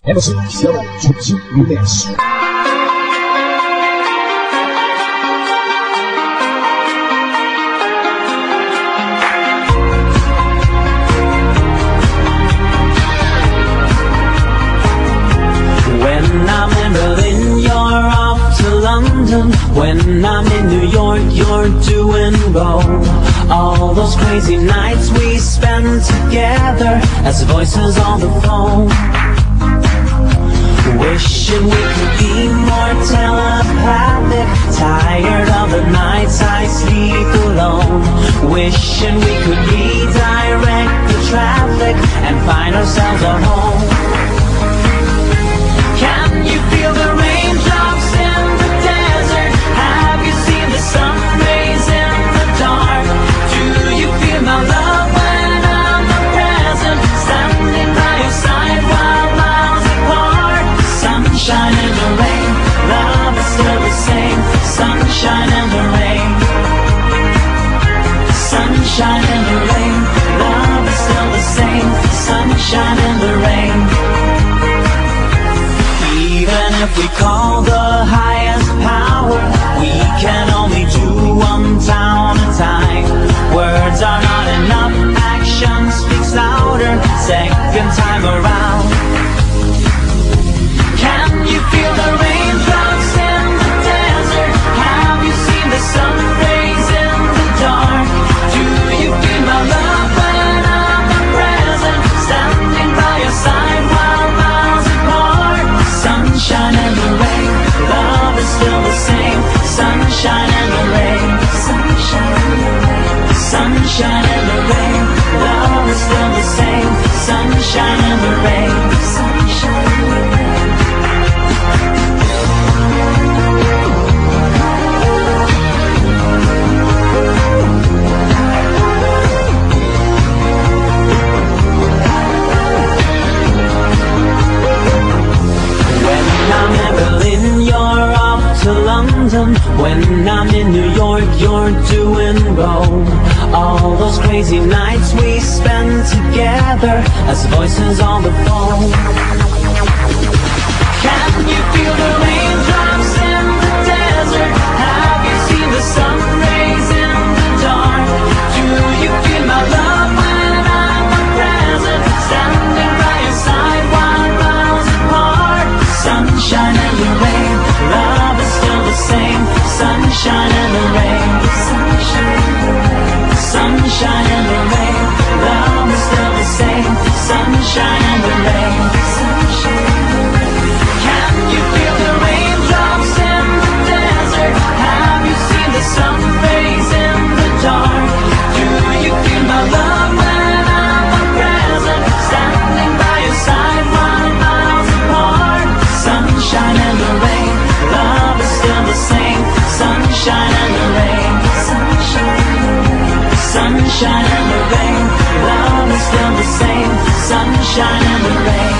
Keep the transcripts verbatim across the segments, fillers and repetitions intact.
M C 小重新预练习。 When I'm in Berlin, you're off to London. When I'm in New York, you're doing Rome. All those crazy nights we spend together as voices on the phone. Wishing we could be more telepathic. Tired of the nights I sleep alone. Wishing we could redirect the traffic and find ourselves a home. Can you feel the raindrops in the desert? Have you seen the sun rays in the dark? Do you feel my love when I'm not present? Standing by your side while miles apart. Sunshine in the rain, love is still the same. Sunshine in the rain. Sunshine in the rain, love is still the same. Sunshine in the rain. Even if we call the highest power, we can only do one town at a time. Words are not enough, action speaks louder, second time around. Can you feel the raindrops in the desert? Have you seen the sun rays in the dark? Do you feel my love when I'm not present? Standing by your side while miles apart. Sunshine in the rain, love is still the same. Sunshine in the rain, sunshine in the rain. Sunshine in the rain, love is still the same. Sunshine in the rain, sunshine in the rain. I'm in Berlin, you're off to London. When I'm in New York, you're doing Rome. All those crazy nights we spend together as voices on the phone. Can you feel the raindrops in the desert? Have you seen the sun rays in the dark? Do you feel my love when I'm not present? Standing by your side while miles apart. Sunshine in the rain, love is still the same. Sunshine in the rain, sunshine in the rain. Sunshine in the rain, love is still the same. Sunshine in the rain, sunshine in the rain. Can you feel the raindrops in the desert? Have you seen the sun rays in the dark? Do you feel my love when I'm not present? Standing by your side while miles apart. Sunshine in the rain, love is still the same. Sunshine in the rain, sunshine in the rain. Sunshine in the rain, love is still the same. Sunshine in the rain.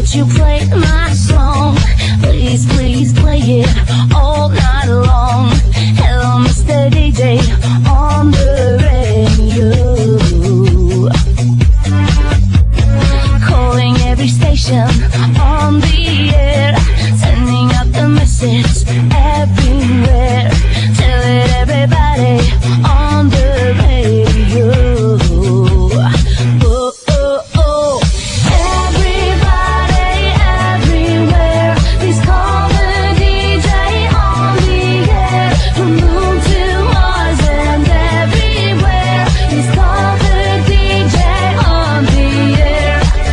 Won't you play my song? Please, please play it all night long. Hello, Mister D J on the radio. Calling every station on the air, sending out the message everywhere. Tell it everybody on the radio. Oh, oh, oh. Everybody, everywhere, please call the D J on the air. From moon to Mars and everywhere, please call the D J on the air.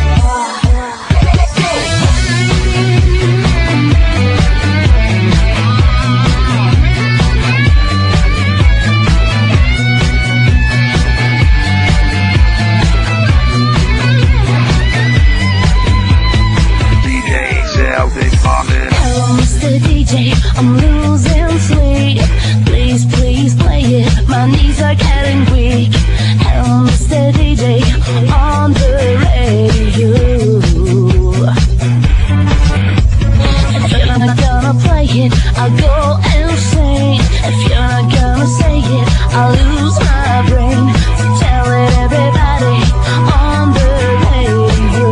Hello, Mister D J, I'm losing sleep. Please, please play it, my knees are getting weak. Hello, Mister D J, on the radio. If you're not gonna play it, I'll go insane. If you're not gonna say it, I'll lose my brain. So tell it everybody on the radio.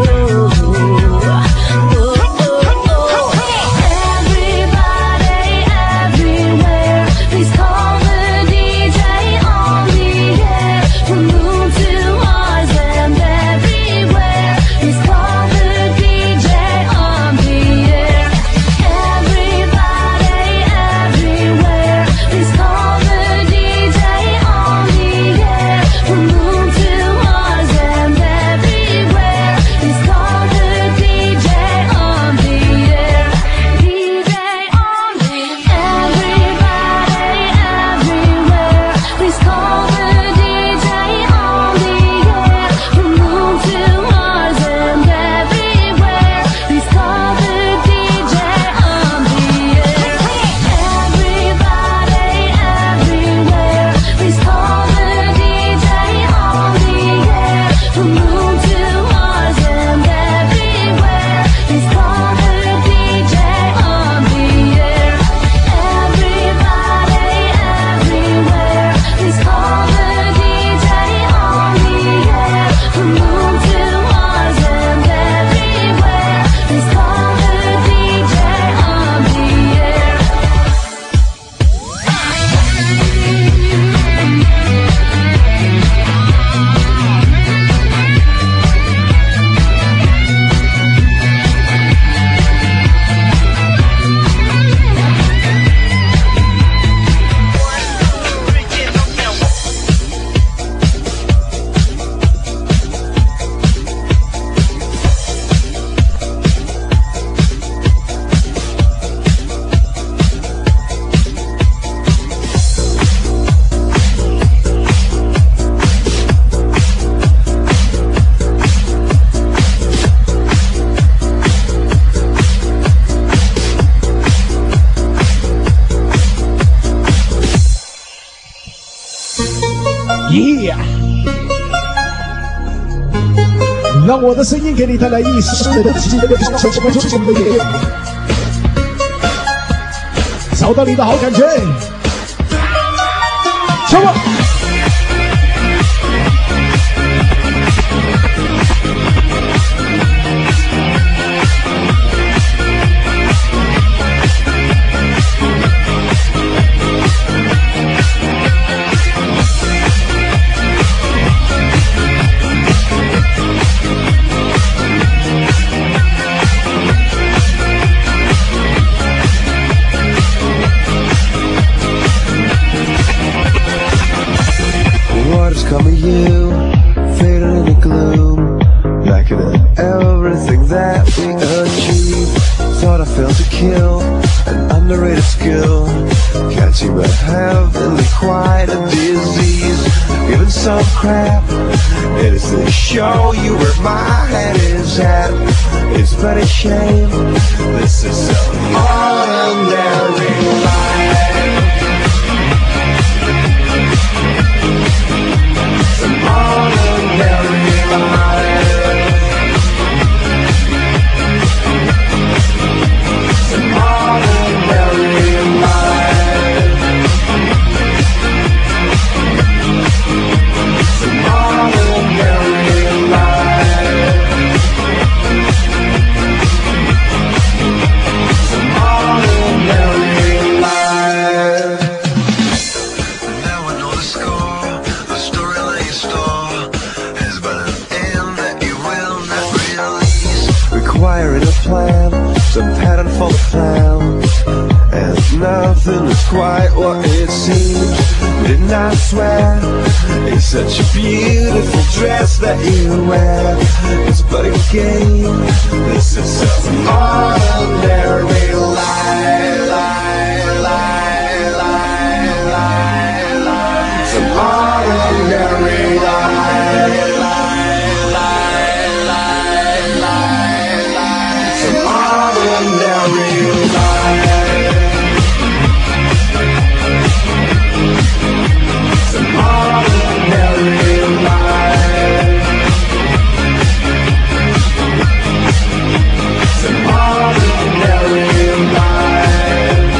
Oh, oh, oh. Everybody, everywhere, please call the D J on the air. From moon to Mars and everywhere, please call the D J on the air. Everybody, everywhere, please call the D J on the air. From moon to Mars and everywhere, please call the D J on the air. D J on the air. Everybody, everywhere, please call the D J on the air. From moon to Mars and everywhere, please call the D J on the air. Everybody, everywhere, please call the D J on the air. From moon to Mars and everywhere, please call the D J on the air. Everybody, everywhere, please call the D J on the air. From moon to Mars and everywhere, please call the D J on the air. Yeah！ 让我的声音给你带来一丝的激烈的找到你的好感觉，什么？ Coming you, fading in the gloom, lacking in everything that we achieved. Thought I failed to kill, an underrated skill. Can't seem to have really quite a disease. Giving some crap, it is to show you where my head is at. It's but a shame, this is some ordinary life. Some ordinary life. nothing is quite what it seems. Didn't I swear? It's such a beautiful dress that you wear. It's but a game. This is some ordinary lie, lie, lie, lie, lie, lie. Some ordinary lie, lie, lie, lie, lie, lie. Some ordinary lie. Some ordinary lie. Some ordinary lie.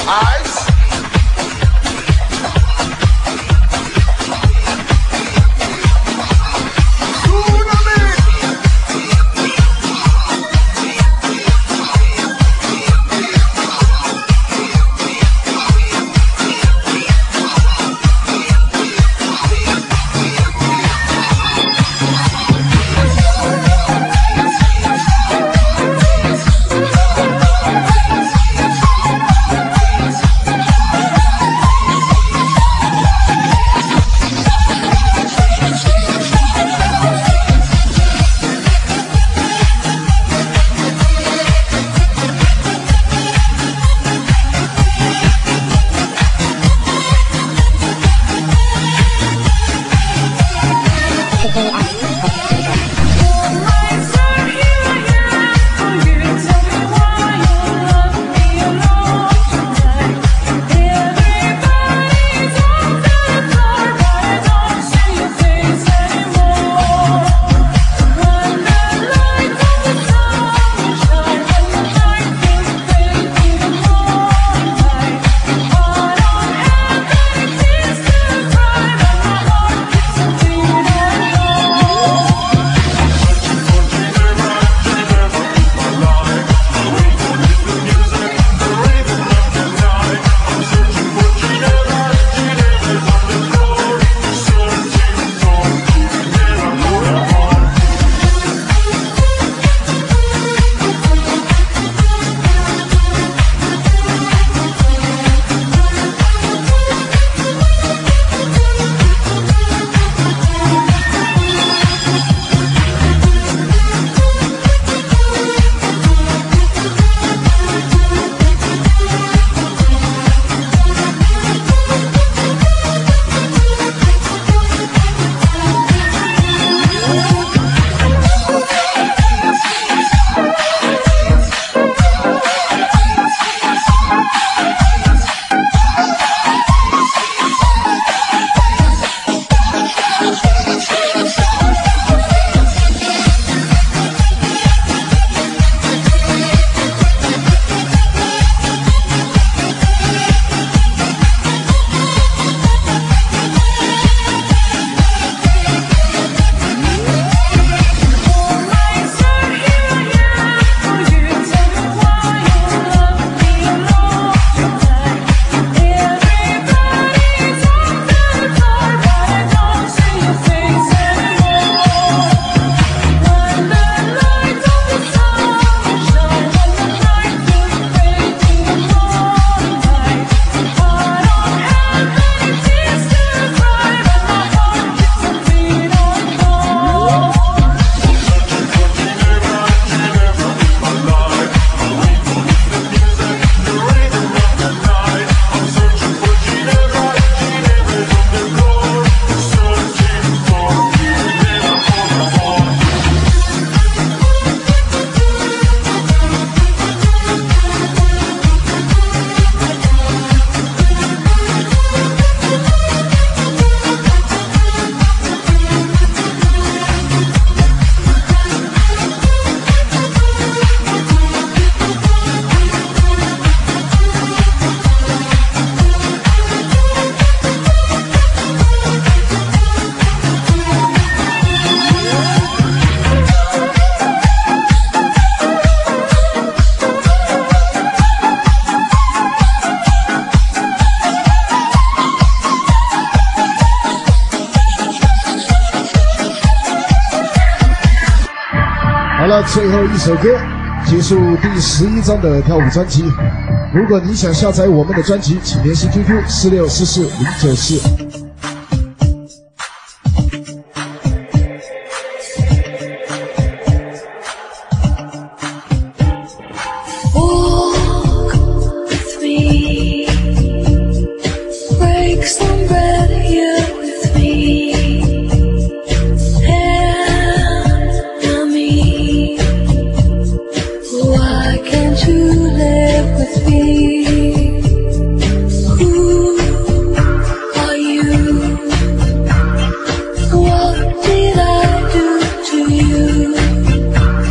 了最后一首歌，结束第十一张的跳舞专辑。如果你想下载我们的专辑，请联系 Q Q 四六四四零九四。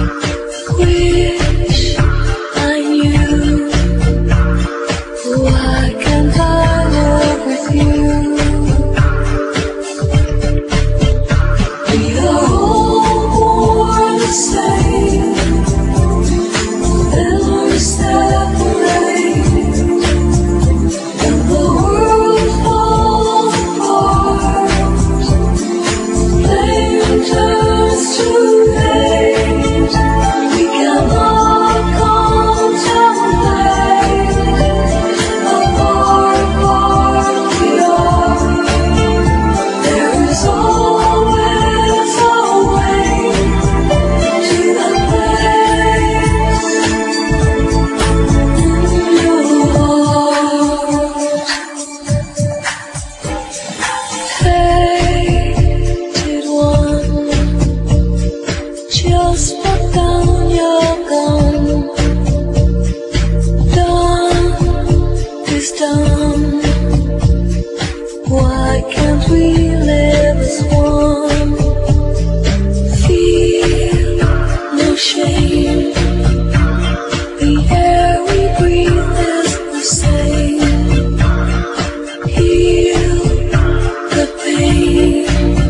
Why done? Why can't we live as one? Feel no shame. The air we breathe is the same. Heal the pain.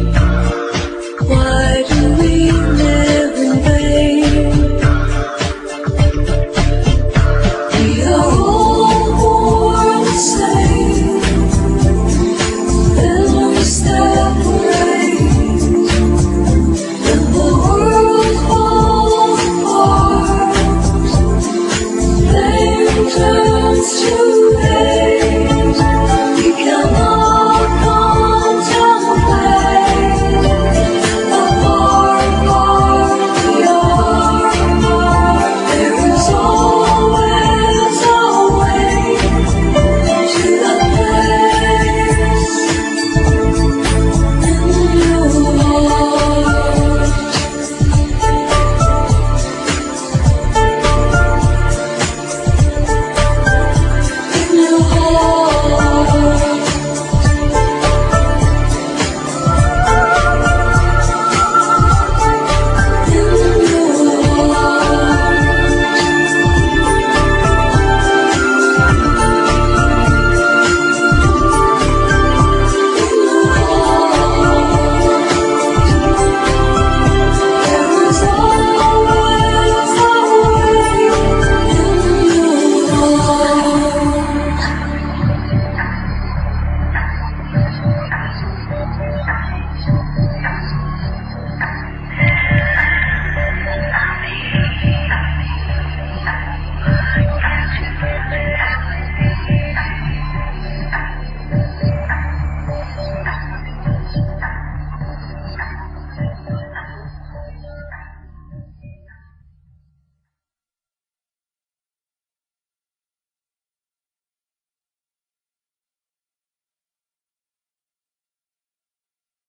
Why do we live in vain? We are all born the same. Then we separate. When the world falls apart, flame turns to